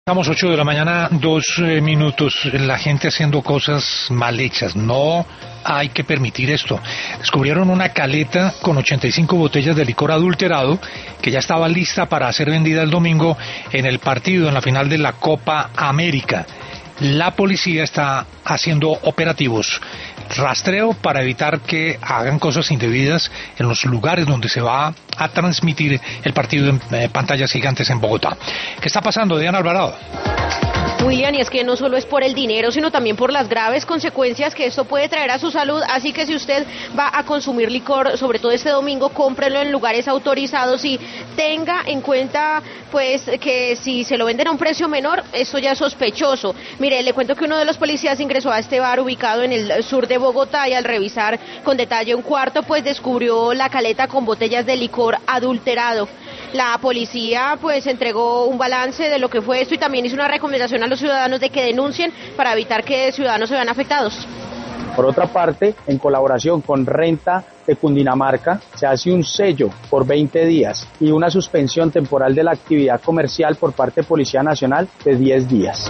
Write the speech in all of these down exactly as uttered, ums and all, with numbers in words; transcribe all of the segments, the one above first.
Estamos ocho de la mañana, dos eh, minutos, la gente haciendo cosas mal hechas, no hay que permitir esto. Descubrieron una caleta con ochenta y cinco botellas de licor adulterado que ya estaba lista para ser vendida el domingo en el partido, en la final de la Copa América. La policía está haciendo operativos, rastreo para evitar que hagan cosas indebidas en los lugares donde se va a transmitir el partido en eh, pantallas gigantes en Bogotá. ¿Qué está pasando, Diana Alvarado? William, y es que no solo es por el dinero, sino también por las graves consecuencias que esto puede traer a su salud, así que si usted va a consumir licor, sobre todo este domingo, cómprelo en lugares autorizados y tenga en cuenta pues que si se lo venden a un precio menor, eso ya es sospechoso. Mire, le cuento que uno de los policías ingresó a este bar ubicado en el sur de Bogotá y al revisar con detalle un cuarto, pues descubrió la caleta con botellas de licor adulterado. La policía pues entregó un balance de lo que fue esto y también hizo una recomendación a los ciudadanos de que denuncien para evitar que ciudadanos se vean afectados. Por otra parte, en colaboración con Renta de Cundinamarca, se hace un sello por veinte días y una suspensión temporal de la actividad comercial por parte de Policía Nacional de diez días.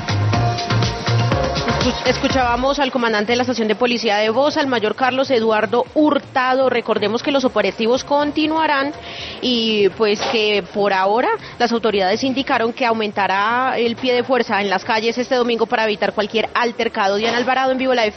Escuchábamos al comandante de la estación de policía de Bosa, el mayor Carlos Eduardo Hurtado. Recordemos que los operativos continuarán y pues que por ahora las autoridades indicaron que aumentará el pie de fuerza en las calles este domingo para evitar cualquier altercado. Diana Alvarado, en vivo la